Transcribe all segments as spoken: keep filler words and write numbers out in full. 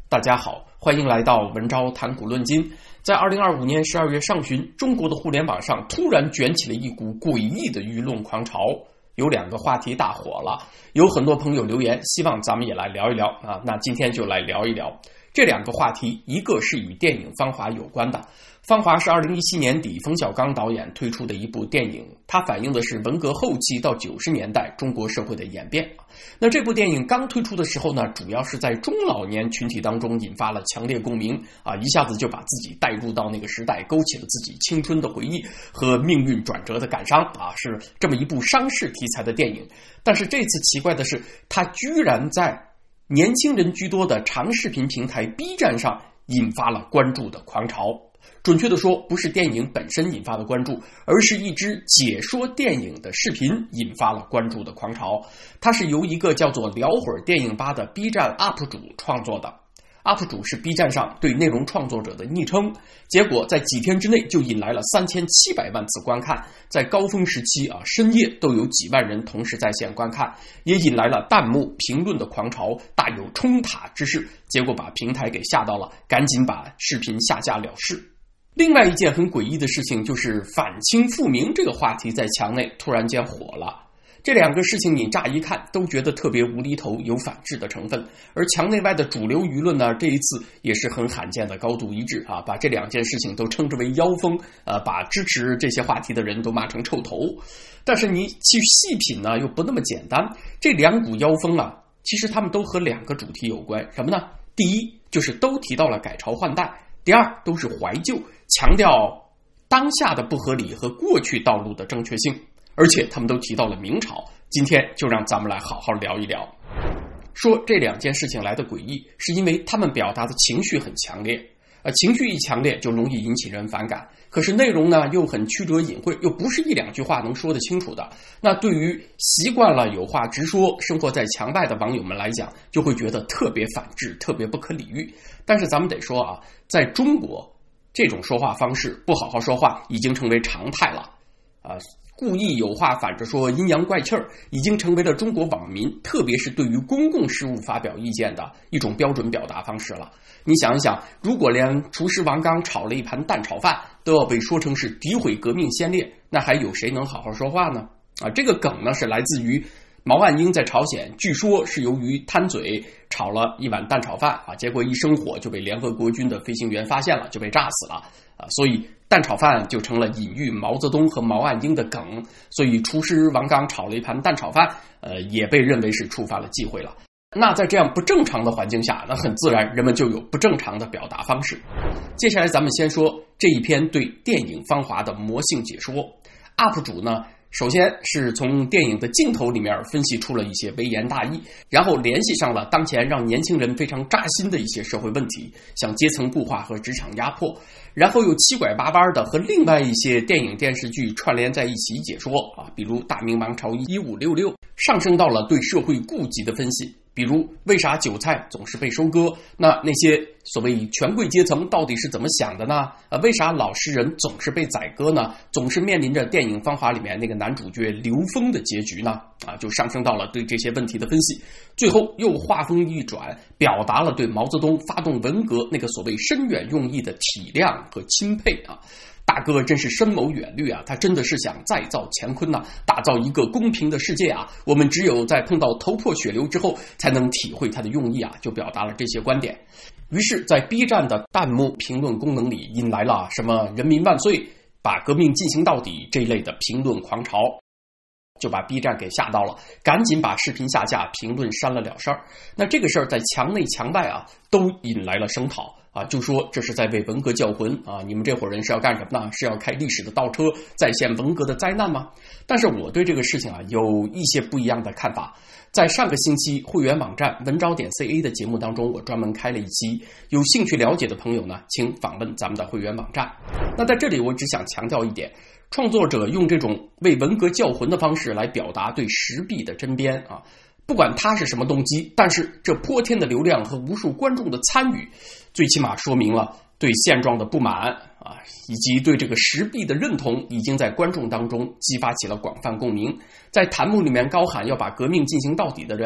大家好，欢迎来到文昭谈古论今。在二零二五年十二月上旬，中国的互联网上突然卷起了一股诡异的舆论狂潮，有两个话题大火了，有很多朋友留言，希望咱们也来聊一聊啊。那今天就来聊一聊这两个话题，一个是与电影《芳华》有关的。《芳华》是二零一七年底冯小刚导演推出的一部电影，它反映的是文革后期到九十年代中国社会的演变。那这部电影刚推出的时候呢，主要是在中老年群体当中引发了强烈共鸣啊，一下子就把自己带入到那个时代，勾起了自己青春的回忆和命运转折的感伤啊，是这么一部伤逝题材的电影。但是这次奇怪的是，它居然在年轻人居多的长视频平台 B 站上引发了关注的狂潮。准确的说，不是电影本身引发的关注，而是一支解说电影的视频引发了关注的狂潮。它是由一个叫做聊会儿电影吧的 B 站 U P 主创作的， U P 主是 B 站上对内容创作者的昵称，结果在几天之内就引来了三千七百万次观看，在高峰时期啊，深夜都有几万人同时在线观看，也引来了弹幕评论的狂潮，大有冲塔之势，结果把平台给吓到了，赶紧把视频下架了事。另外一件很诡异的事情就是反清复明这个话题在墙内突然间火了。这两个事情你乍一看都觉得特别无厘头，有反制的成分，而墙内外的主流舆论呢，这一次也是很罕见的高度一致啊，把这两件事情都称之为妖风，呃，把支持这些话题的人都骂成臭头。但是你去细品呢，又不那么简单。这两股妖风啊，其实他们都和两个主题有关，什么呢？第一，就是都提到了改朝换代；第二，都是怀旧，强调当下的不合理和过去道路的正确性。而且他们都提到了明朝，今天就让咱们来好好聊一聊。说这两件事情来的诡异，是因为他们表达的情绪很强烈，呃，情绪一强烈就容易引起人反感，可是内容呢又很曲折隐晦，又不是一两句话能说得清楚的。那对于习惯了有话直说、生活在墙外的网友们来讲，就会觉得特别反智，特别不可理喻。但是咱们得说啊，在中国这种说话方式，不好好说话已经成为常态了啊。故意有话反着说，阴阳怪气儿，已经成为了中国网民，特别是对于公共事务发表意见的一种标准表达方式了。你想一想，如果连厨师王刚炒了一盘蛋炒饭都要被说成是诋毁革命先烈，那还有谁能好好说话呢？啊，这个梗呢是来自于毛岸英在朝鲜，据说是由于贪嘴炒了一碗蛋炒饭啊，结果一生火就被联合国军的飞行员发现了，就被炸死了啊，所以蛋炒饭就成了隐喻毛泽东和毛岸英的梗，所以厨师王刚炒了一盘蛋炒饭，呃，也被认为是触发了忌讳了。那在这样不正常的环境下，那很自然人们就有不正常的表达方式。接下来咱们先说这一篇对电影《芳华》的魔性解说。 U P 主呢，首先是从电影的镜头里面分析出了一些微言大义，然后联系上了当前让年轻人非常扎心的一些社会问题，像阶层固化和职场压迫，然后又七拐八弯的和另外一些电影电视剧串联在一起解说啊，比如《大明王朝一五六六》，上升到了对社会痼疾的分析，比如为啥韭菜总是被收割？那那些所谓权贵阶层到底是怎么想的呢？啊，为啥老实人总是被宰割呢？总是面临着电影《芳华》里面那个男主角刘峰的结局呢？啊，就上升到了对这些问题的分析。最后又话锋一转，表达了对毛泽东发动文革那个所谓深远用意的体谅和钦佩啊。大哥真是深谋远虑啊，他真的是想再造乾坤呐，打造一个公平的世界啊，我们只有在碰到头破血流之后才能体会他的用意啊，就表达了这些观点。于是在 B 站的弹幕评论功能里引来了什么人民万岁，把革命进行到底这一类的评论狂潮，就把 B 站给吓到了，赶紧把视频下架，评论删了了事儿。那这个事儿在墙内墙外啊都引来了声讨啊，就说这是在为文革叫魂啊！你们这伙人是要干什么呢？是要开历史的倒车，再现文革的灾难吗？但是我对这个事情啊有一些不一样的看法。在上个星期会员网站文昭点 C A 的节目当中，我专门开了一期，有兴趣了解的朋友呢，请访问咱们的会员网站。那在这里我只想强调一点，创作者用这种为文革叫魂的方式来表达对时弊的针砭啊，不管他是什么动机，但是这泼天的流量和无数观众的参与，最起码说明了对现状的不满啊，以及对这个时弊的认同，已经在观众当中激发起了广泛共鸣。在弹幕里面高喊要把革命进行到底的人，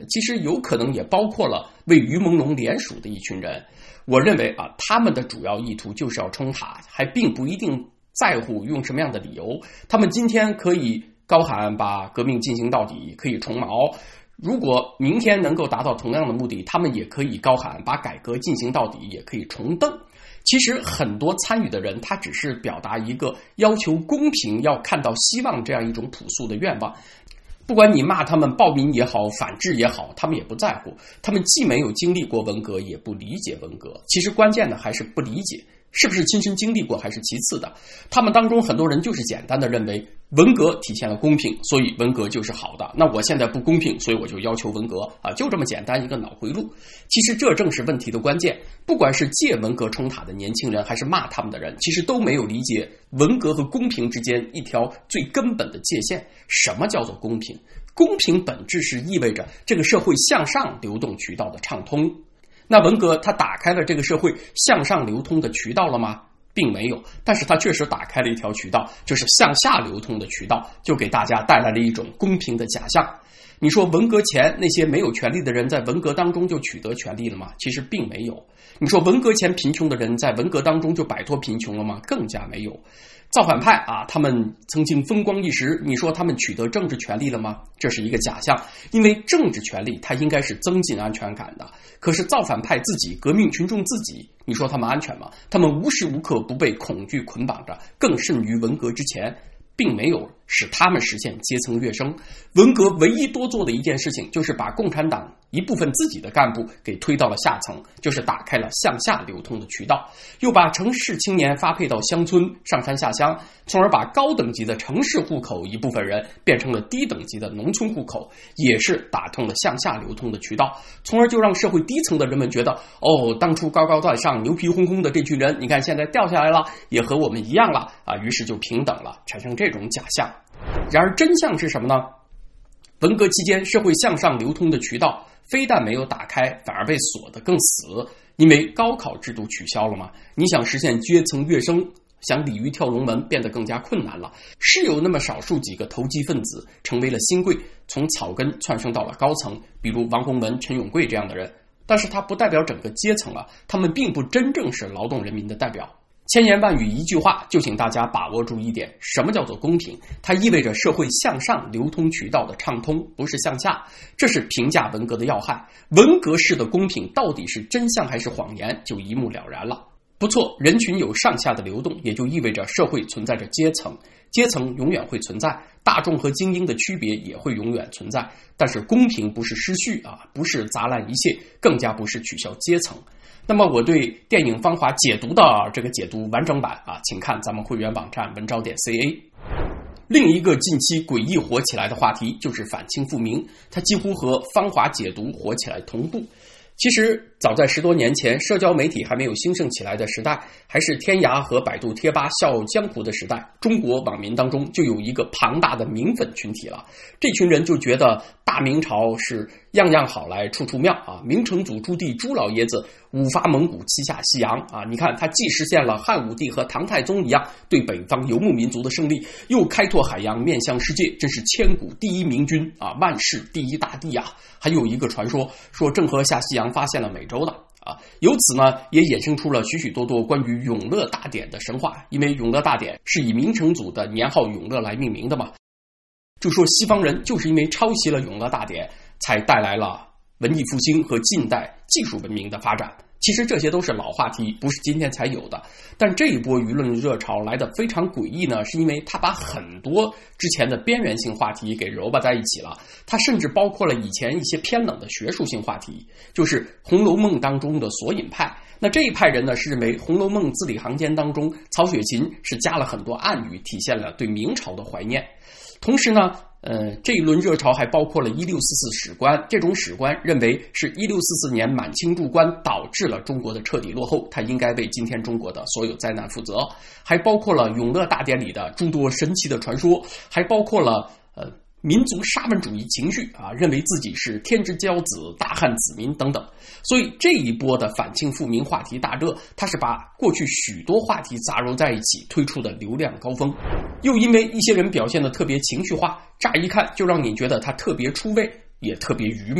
其实有可能也包括了为于朦胧联署的一群人。我认为啊，他们的主要意图就是要冲塔，还并不一定在乎用什么样的理由。他们今天可以高喊把革命进行到底，可以重毛，如果明天能够达到同样的目的，他们也可以高喊把改革进行到底，也可以重登。其实很多参与的人，他只是表达一个要求公平、要看到希望这样一种朴素的愿望。不管你骂他们暴民也好，反智也好，他们也不在乎。他们既没有经历过文革，也不理解文革。其实关键的还是不理解，是不是亲身经历过还是其次的。他们当中很多人就是简单的认为文革体现了公平，所以文革就是好的。那我现在不公平，所以我就要求文革啊，就这么简单一个脑回路。其实这正是问题的关键。不管是借文革冲塔的年轻人，还是骂他们的人，其实都没有理解文革和公平之间一条最根本的界限。什么叫做公平？公平本质是意味着这个社会向上流动渠道的畅通。那文革它打开了这个社会向上流通的渠道了吗？并没有，但是它确实打开了一条渠道，就是向下流通的渠道，就给大家带来了一种公平的假象。你说文革前那些没有权利的人在文革当中就取得权利了吗？其实并没有。你说文革前贫穷的人在文革当中就摆脱贫穷了吗？更加没有。造反派啊，他们曾经风光一时，你说他们取得政治权利了吗？这是一个假象，因为政治权利它应该是增进安全感的。可是造反派自己，革命群众自己，你说他们安全吗？他们无时无刻不被恐惧捆绑着，更甚于文革之前，并没有使他们实现阶层跃升。文革唯一多做的一件事情，就是把共产党一部分自己的干部给推到了下层，就是打开了向下流通的渠道，又把城市青年发配到乡村上山下乡，从而把高等级的城市户口一部分人变成了低等级的农村户口，也是打通了向下流通的渠道，从而就让社会低层的人们觉得，哦，当初高高在上牛皮哄哄的这群人，你看现在掉下来了，也和我们一样了啊，于是就平等了，产生这种假象。然而真相是什么呢？文革期间社会向上流通的渠道非但没有打开，反而被锁得更死。因为高考制度取消了嘛，你想实现阶层跃升，想鲤鱼跳龙门变得更加困难了。是有那么少数几个投机分子成为了新贵，从草根窜升到了高层，比如王洪文、陈永贵这样的人，但是他不代表整个阶层啊，他们并不真正是劳动人民的代表。千言万语一句话，就请大家把握住一点，什么叫做公平？它意味着社会向上流通渠道的畅通，不是向下。这是评价文革的要害。文革式的公平到底是真相还是谎言，就一目了然了。不错，人群有上下的流动，也就意味着社会存在着阶层，阶层永远会存在，大众和精英的区别也会永远存在。但是公平不是失序啊，不是砸烂一切，更加不是取消阶层。那么我对电影《芳华》解读的这个解读完整版啊，请看咱们会员网站文招点 C A。 另一个近期诡异火起来的话题就是反清复明，它几乎和《芳华》解读火起来同步。其实早在十多年前，社交媒体还没有兴盛起来的时代，还是天涯和百度贴吧笑傲江湖的时代，中国网民当中就有一个庞大的明粉群体了。这群人就觉得大明朝是样样好来处处妙啊，明成祖朱棣朱老爷子五伐蒙古七下西洋啊，你看他既实现了汉武帝和唐太宗一样对北方游牧民族的胜利，又开拓海洋面向世界，真是千古第一明君啊，万世第一大帝啊。还有一个传说说郑和下西洋发现了美洲的啊，由此呢也衍生出了许许多多关于永乐大典的神话，因为永乐大典是以明成祖的年号永乐来命名的嘛。就说西方人就是因为抄袭了永乐大典，才带来了文艺复兴和近代技术文明的发展。其实这些都是老话题，不是今天才有的。但这一波舆论热潮来得非常诡异呢，是因为它把很多之前的边缘性话题给揉巴在一起了。它甚至包括了以前一些偏冷的学术性话题，就是《红楼梦》当中的索引派。那这一派人呢，是认为《红楼梦》字里行间当中，曹雪芹是加了很多暗语，体现了对明朝的怀念。同时呢，呃，这一轮热潮还包括了一六四四史观，这种史观认为是一六四四年满清入关导致了中国的彻底落后，它应该为今天中国的所有灾难负责。还包括了永乐大典里的诸多神奇的传说，还包括了呃民族沙文主义情绪啊，认为自己是天之骄子、大汉子民等等。所以这一波的反清复明话题大热，它是把过去许多话题杂糅在一起推出的流量高峰。又因为一些人表现得特别情绪化，乍一看就让你觉得他特别出位，也特别愚昧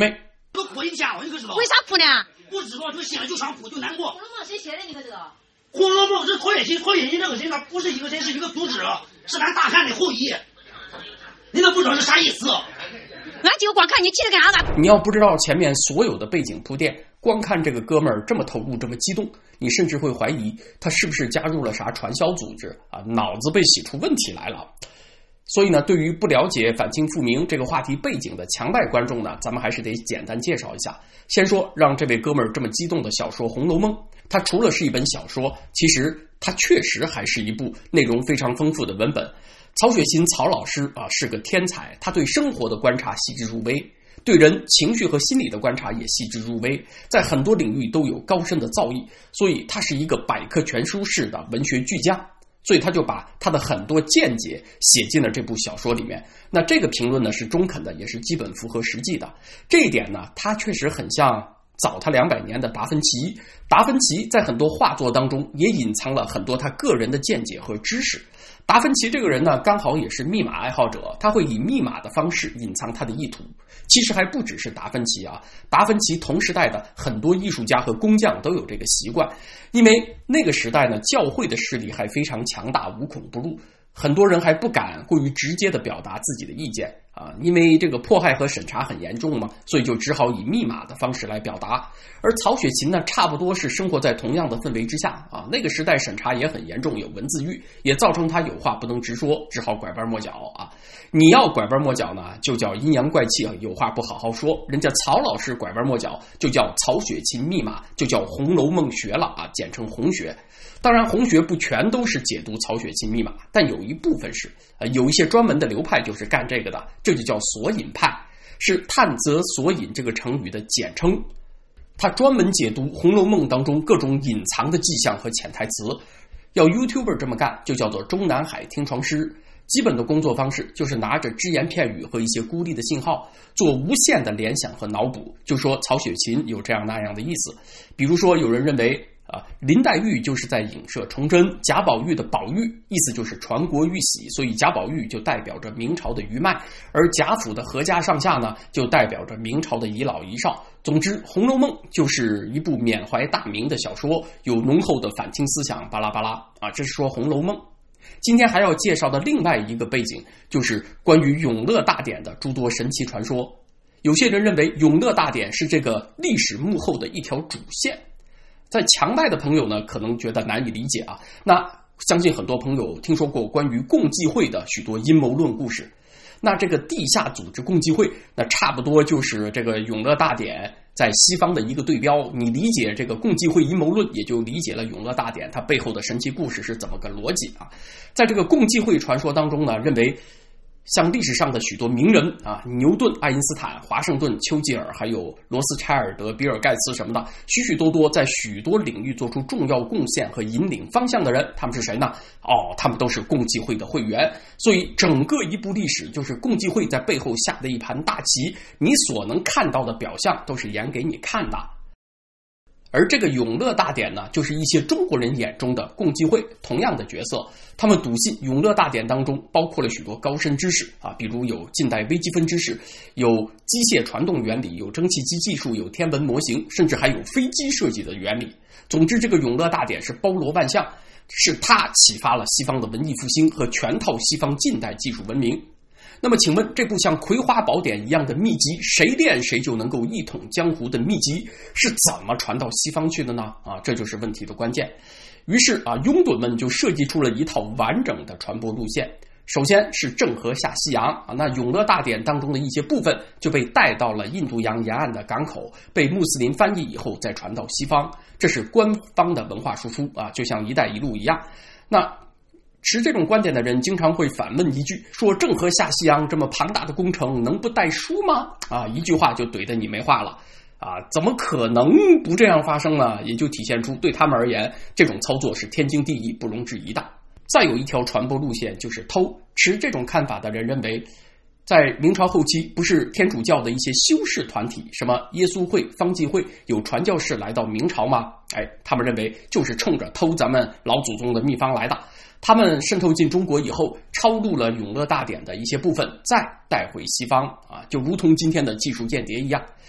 都哭一天了，你可知道？ 为啥哭呢？ 不知道，就心里就想哭，就难过。 红楼梦谁写的？你可知道？ 红楼梦是曹雪芹，曹雪芹这个人他不是一个人，是一个组织，是咱大汉的后裔。你都不知道是啥意思？ 俺就光看你气得干啥？ 你要不知道前面所有的背景铺垫，光看这个哥们儿这么投入，这么激动，你甚至会怀疑他是不是加入了啥传销组织啊，脑子被洗出问题来了。所以呢，对于不了解反清复明这个话题背景的强代观众呢，咱们还是得简单介绍一下。先说让这位哥们儿这么激动的小说《红楼梦》，它除了是一本小说，其实它确实还是一部内容非常丰富的文本。曹雪芹曹老师啊是个天才，他对生活的观察细致入微，对人情绪和心理的观察也细致入微，在很多领域都有高深的造诣，所以他是一个百科全书式的文学巨匠。所以他就把他的很多见解写进了这部小说里面。那这个评论呢是中肯的，也是基本符合实际的。这一点呢，他确实很像早他两百年的达芬奇。达芬奇在很多画作当中也隐藏了很多他个人的见解和知识。达芬奇这个人呢，刚好也是密码爱好者，他会以密码的方式隐藏他的意图。其实还不只是达芬奇啊，达芬奇同时代的很多艺术家和工匠都有这个习惯，因为那个时代呢，教会的势力还非常强大，无孔不入，很多人还不敢过于直接的表达自己的意见啊，因为这个迫害和审查很严重嘛，所以就只好以密码的方式来表达。而曹雪芹呢，差不多是生活在同样的氛围之下啊，那个时代审查也很严重，有文字狱，也造成他有话不能直说，只好拐弯抹角啊。你要拐弯抹角呢，就叫阴阳怪气啊，有话不好好说。人家曹老师拐弯抹角，就叫曹雪芹密码，就叫《红楼梦学》了啊，简称红学。当然，红学不全都是解读曹雪芹密码，但有一部分是，呃，有一些专门的流派就是干这个的，这就叫索引派，是探责索引这个成语的简称。他专门解读《红楼梦》当中各种隐藏的迹象和潜台词。要 YouTuber 这么干，就叫做中南海听床师。基本的工作方式就是拿着只言片语和一些孤立的信号，做无限的联想和脑补，就说曹雪芹有这样那样的意思。比如说，有人认为啊，林黛玉就是在影射崇祯，贾宝玉的宝玉意思就是传国玉玺，所以贾宝玉就代表着明朝的余脉，而贾府的阖家上下呢，就代表着明朝的遗老遗少。总之，《红楼梦》就是一部缅怀大明的小说，有浓厚的反清思想，巴拉巴拉啊，这是说《红楼梦》。今天还要介绍的另外一个背景，就是关于永乐大典的诸多神奇传说。有些人认为永乐大典是这个历史幕后的一条主线，在强代的朋友呢，可能觉得难以理解啊。那相信很多朋友听说过关于共济会的许多阴谋论故事。那这个地下组织共济会，那差不多就是这个永乐大典在西方的一个对标。你理解这个共济会阴谋论，也就理解了永乐大典它背后的神奇故事是怎么个逻辑啊。在这个共济会传说当中呢，认为像历史上的许多名人啊，牛顿、爱因斯坦、华盛顿、丘吉尔，还有罗斯柴尔德、比尔盖茨什么的，许许多多在许多领域做出重要贡献和引领方向的人，他们是谁呢？哦，他们都是共济会的会员。所以整个一部历史就是共济会在背后下的一盘大棋，你所能看到的表象都是演给你看的。而这个永乐大典呢，就是一些中国人眼中的共济会同样的角色。他们笃信永乐大典当中包括了许多高深知识啊，比如有近代微积分知识，有机械传动原理，有蒸汽机技术，有天文模型，甚至还有飞机设计的原理。总之，这个永乐大典是包罗万象，是它启发了西方的文艺复兴和全套西方近代技术文明。那么请问，这部像葵花宝典一样的秘籍，谁练谁就能够一统江湖的秘籍是怎么传到西方去的呢？啊，这就是问题的关键。于是啊，拥趸们就设计出了一套完整的传播路线。首先是郑和下西洋啊，那永乐大典当中的一些部分就被带到了印度洋沿岸的港口，被穆斯林翻译以后再传到西方，这是官方的文化输出啊，就像一带一路一样。那持这种观点的人经常会反问一句，说郑和下西洋这么庞大的工程能不带书吗？啊，一句话就怼得你没话了啊，怎么可能不这样发生呢？也就体现出对他们而言，这种操作是天经地义不容置疑的。再有一条传播路线就是偷。持这种看法的人认为，在明朝后期，不是天主教的一些修士团体，什么耶稣会、方济会，有传教士来到明朝吗？哎，他们认为就是冲着偷咱们老祖宗的秘方来的。他们渗透进中国以后，抄录了永乐大典的一些部分，再带回西方啊，就如同今天的技术间谍一样。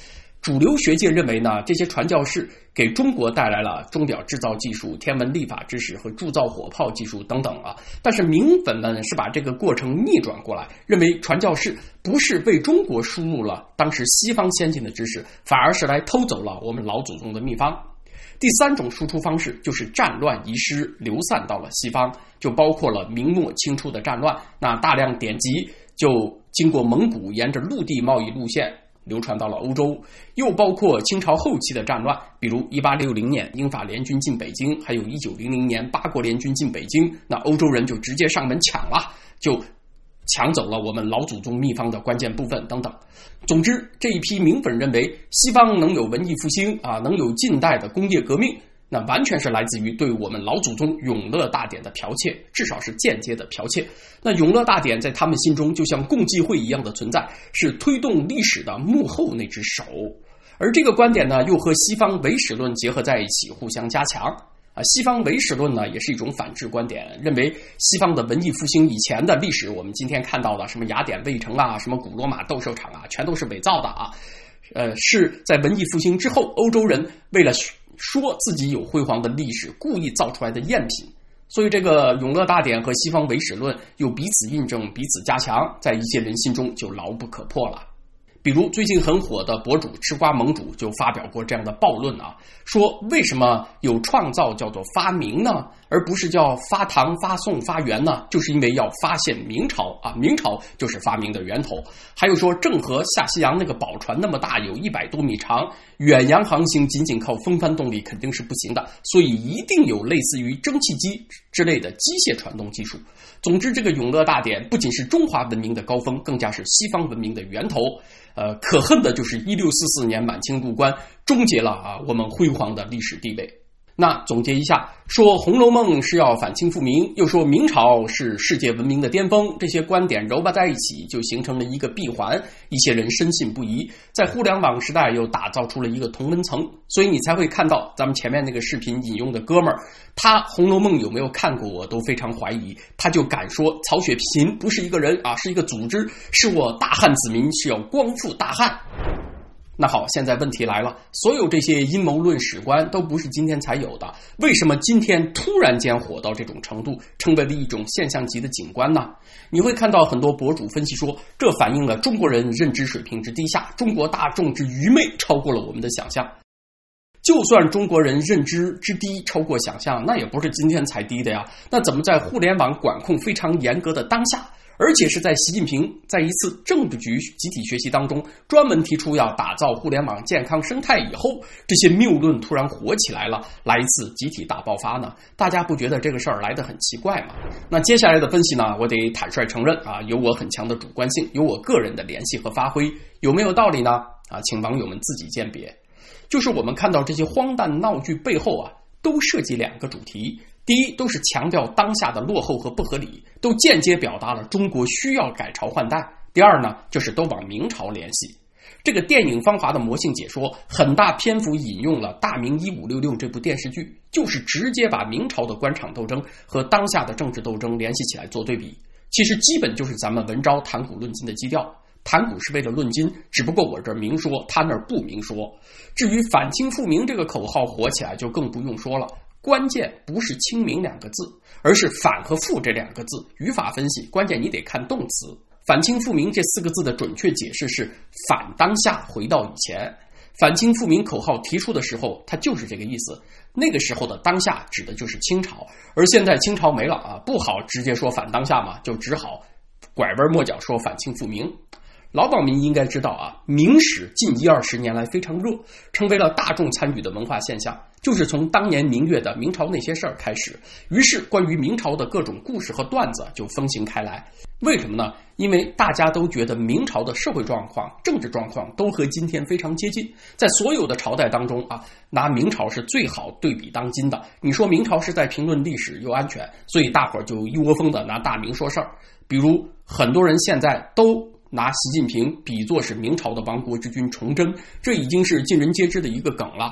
主流学界认为呢，这些传教士给中国带来了钟表制造技术、天文历法知识和铸造火炮技术等等啊。但是明粉们是把这个过程逆转过来，认为传教士不是为中国输入了当时西方先进的知识，反而是来偷走了我们老祖宗的秘方。第三种输出方式就是战乱遗失流散到了西方，就包括了明末清初的战乱，那大量典籍就经过蒙古沿着陆地贸易路线流传到了欧洲，又包括清朝后期的战乱，比如一八六零年英法联军进北京，还有一九零零年八国联军进北京，那欧洲人就直接上门抢了，就抢走了我们老祖宗秘方的关键部分等等。总之，这一批明粉认为西方能有文艺复兴啊，能有近代的工业革命，那完全是来自于对我们老祖宗永乐大典的剽窃，至少是间接的剽窃。那永乐大典在他们心中就像共济会一样的存在，是推动历史的幕后那只手。而这个观点呢，又和西方唯史论结合在一起，互相加强。啊，西方唯史论呢，也是一种反制观点，认为西方的文艺复兴以前的历史，我们今天看到的什么雅典卫城啊，什么古罗马斗兽场啊，全都是伪造的啊。呃，是在文艺复兴之后，欧洲人为了说自己有辉煌的历史，故意造出来的赝品。所以这个永乐大典和西方唯史论又彼此印证，彼此加强，在一些人心中就牢不可破了。比如最近很火的博主吃瓜盟主就发表过这样的暴论啊，说为什么有创造叫做发明呢，而不是叫发唐、发宋、发元呢？就是因为要发现明朝啊，明朝就是发明的源头。还有说郑和下西洋那个宝船那么大，有一百多米长，远洋航行仅仅靠风帆动力肯定是不行的，所以一定有类似于蒸汽机之类的机械传动技术。总之，这个永乐大典不仅是中华文明的高峰，更加是西方文明的源头。呃，可恨的就是一六四四年满清入关，终结了啊我们辉煌的历史地位。那总结一下，说《红楼梦》是要反清复明，又说明朝是世界文明的巅峰，这些观点揉巴在一起，就形成了一个闭环，一些人深信不疑，在互联网时代又打造出了一个同温层，所以你才会看到咱们前面那个视频引用的哥们儿，他《红楼梦》有没有看过我都非常怀疑，他就敢说曹雪芹不是一个人啊，是一个组织，是我大汉子民，是要光复大汉。那好，现在问题来了，所有这些阴谋论史观都不是今天才有的，为什么今天突然间火到这种程度，成为了一种现象级的景观呢？你会看到很多博主分析说，这反映了中国人认知水平之低下，中国大众之愚昧超过了我们的想象。就算中国人认知之低超过想象，那也不是今天才低的呀，那怎么在互联网管控非常严格的当下，而且是在习近平在一次政治局集体学习当中专门提出要打造互联网健康生态以后，这些谬论突然火起来了，来一次集体大爆发呢？大家不觉得这个事儿来得很奇怪吗？那接下来的分析呢，我得坦率承认啊，有我很强的主观性，有我个人的联系和发挥，有没有道理呢？啊，请网友们自己鉴别。就是我们看到这些荒诞闹剧背后啊，都涉及两个主题。第一，都是强调当下的落后和不合理，都间接表达了中国需要改朝换代。第二呢，就是都往明朝联系。这个电影《芳华》的魔性解说，很大篇幅引用了《大明一五六六》这部电视剧，就是直接把明朝的官场斗争和当下的政治斗争联系起来做对比。其实基本就是咱们文昭谈古论今的基调。谈古是为了论今，只不过我这儿明说，他那儿不明说。至于反清复明这个口号火起来，就更不用说了。关键不是清明两个字，而是反和复这两个字。语法分析，关键你得看动词。反清复明这四个字的准确解释是反当下回到以前。反清复明口号提出的时候，它就是这个意思。那个时候的当下指的就是清朝，而现在清朝没了啊，不好直接说反当下嘛，就只好拐弯抹角说反清复明。老网民应该知道啊，明史近一二十年来非常热，成为了大众参与的文化现象，就是从当年明月的明朝那些事儿开始，于是关于明朝的各种故事和段子就风行开来。为什么呢？因为大家都觉得明朝的社会状况、政治状况都和今天非常接近，在所有的朝代当中啊，拿明朝是最好对比当今的。你说明朝是在评论历史又安全，所以大伙儿就一窝蜂的拿大明说事儿。比如很多人现在都拿习近平比作是明朝的亡国之君崇祯，这已经是尽人皆知的一个梗了。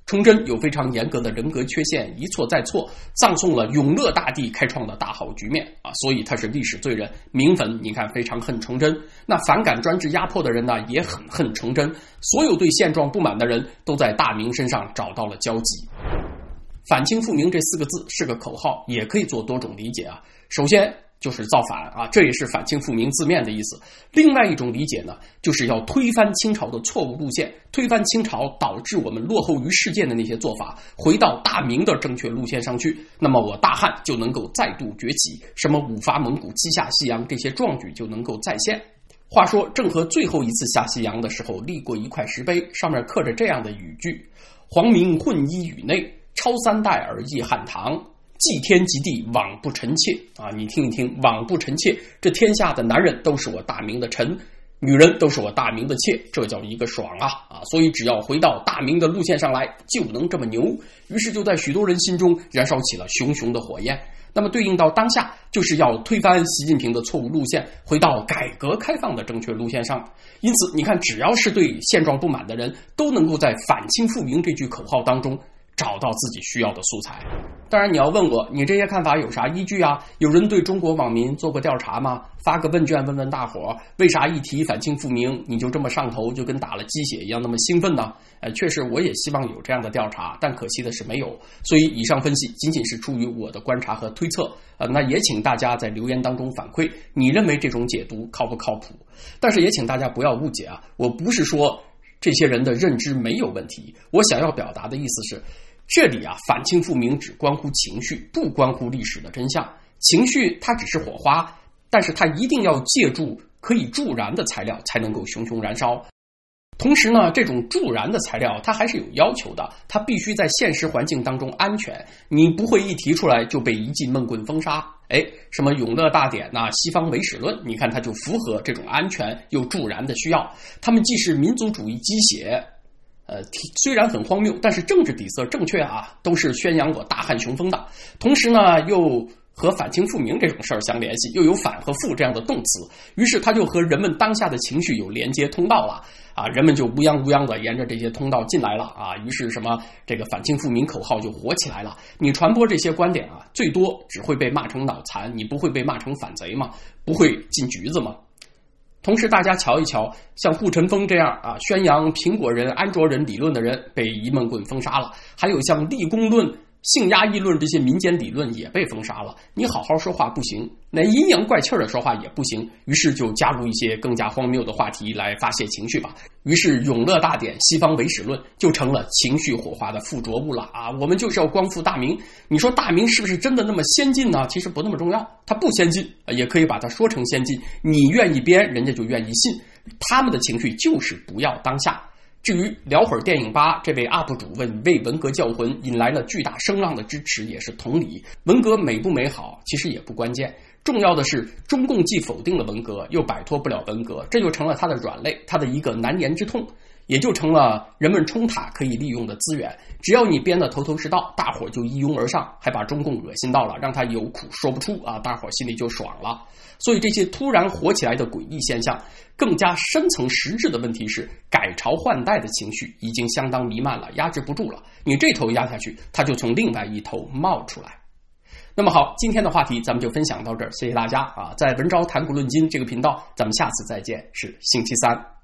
崇祯有非常严格的人格缺陷，一错再错，葬送了永乐大帝开创的大好局面啊，所以他是历史罪人。民粉你看非常恨崇祯，那反感专制压迫的人呢也很恨崇祯，所有对现状不满的人都在大明身上找到了交集。反清复明这四个字是个口号，也可以做多种理解啊。首先就是造反啊，这也是反清复明字面的意思。另外一种理解呢，就是要推翻清朝的错误路线，推翻清朝导致我们落后于世界的那些做法，回到大明的正确路线上去，那么我大汉就能够再度崛起，什么五伐蒙古、击下西洋这些壮举就能够再现。话说郑和最后一次下西洋的时候，立过一块石碑，上面刻着这样的语句：皇明混一宇内，超三代而谥汉唐，祭天及地，罔不臣妾啊！你听一听，罔不臣妾，这天下的男人都是我大明的臣，女人都是我大明的妾，这叫一个爽啊啊！所以只要回到大明的路线上来，就能这么牛。于是就在许多人心中燃烧起了熊熊的火焰。那么对应到当下，就是要推翻习近平的错误路线，回到改革开放的正确路线上。因此，你看，只要是对现状不满的人，都能够在反清复明这句口号当中找到自己需要的素材。当然你要问我，你这些看法有啥依据啊？有人对中国网民做过调查吗？发个问卷问问大伙，为啥一提反清复明你就这么上头，就跟打了鸡血一样那么兴奋呢？呃，确实我也希望有这样的调查，但可惜的是没有。所以以上分析仅仅是出于我的观察和推测，呃，那也请大家在留言当中反馈，你认为这种解读靠不靠谱？但是也请大家不要误解啊，我不是说这些人的认知没有问题，我想要表达的意思是，这里啊，反清复明只关乎情绪，不关乎历史的真相。情绪它只是火花，但是它一定要借助可以助燃的材料才能够熊熊燃烧。同时呢，这种助燃的材料它还是有要求的，它必须在现实环境当中安全，你不会一提出来就被一记闷棍封杀。哎，什么永乐大典呐、西方唯史论，你看它就符合这种安全又助燃的需要。他们既是民族主义鸡血，呃，虽然很荒谬，但是政治底色正确啊，都是宣扬我大汉雄风的。同时呢，又和反清复明这种事儿相联系，又有反和复这样的动词，于是它就和人们当下的情绪有连接通道了啊，人们就乌泱乌泱的沿着这些通道进来了啊，于是什么这个反清复明口号就火起来了。你传播这些观点啊，最多只会被骂成脑残，你不会被骂成反贼吗？不会进局子吗？同时大家瞧一瞧，像顾晨风这样啊宣扬苹果人、安卓人理论的人被一闷棍封杀了，还有像立功论、性压抑论这些民间理论也被封杀了。你好好说话不行，连阴阳怪气的说话也不行，于是就加入一些更加荒谬的话题来发泄情绪吧。于是永乐大典、西方唯史论就成了情绪火花的附着物了啊！我们就是要光复大明。你说大明是不是真的那么先进呢？其实不那么重要，它不先进，也可以把它说成先进。你愿意编，人家就愿意信。他们的情绪就是不要当下。至于聊会儿电影吧，这位 U P 主问为文革教魂引来了巨大声浪的支持，也是同理。文革美不美好其实也不关键，重要的是中共既否定了文革，又摆脱不了文革，这就成了他的软肋，他的一个难言之痛，也就成了人们冲塔可以利用的资源。只要你编得头头是道，大伙就一拥而上，还把中共恶心到了，让他有苦说不出啊，大伙心里就爽了。所以这些突然火起来的诡异现象，更加深层实质的问题是，改朝换代的情绪已经相当弥漫了，压制不住了。你这头压下去，它就从另外一头冒出来。那么好，今天的话题咱们就分享到这儿，谢谢大家啊！在文昭谈古论今这个频道，咱们下次再见，是星期三。